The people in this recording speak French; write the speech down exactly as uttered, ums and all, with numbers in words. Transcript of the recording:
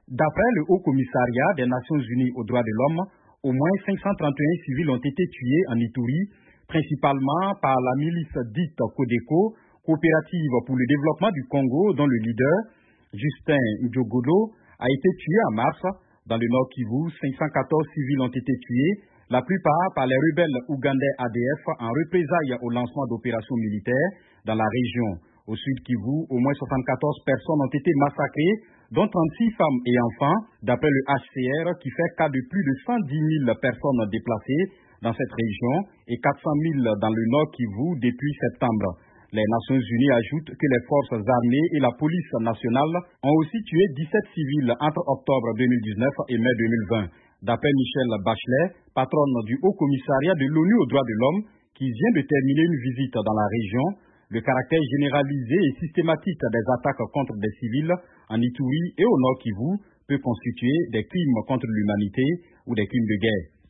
D'après le Haut Commissariat des Nations Unies aux droits de l'homme, au moins cinq cent trente et un civils ont été tués en Ituri, principalement par la milice dite Codeco, coopérative pour le développement du Congo, dont le leader, Justin Ndjogodo, a été tué en mars. Dans le Nord Kivu, cinq cent quatorze civils ont été tués, la plupart par les rebelles ougandais A D F en représailles au lancement d'opérations militaires dans la région. Au Sud Kivu, au moins soixante-quatorze personnes ont été massacrées, dont trente-six femmes et enfants, d'après le H C R, qui fait cas de plus de cent dix mille personnes déplacées dans cette région et quatre cent mille dans le Nord Kivu depuis septembre. Les Nations Unies ajoutent que les forces armées et la police nationale ont aussi tué dix-sept civils entre octobre deux mille dix-neuf et mai deux mille vingt. D'après Michelle Bachelet, patronne du Haut Commissariat de l'ONU aux droits de l'homme, qui vient de terminer une visite dans la région, le caractère généralisé et systématique des attaques contre des civils en Ituri et au Nord Kivu peut constituer des crimes contre l'humanité ou des crimes de guerre.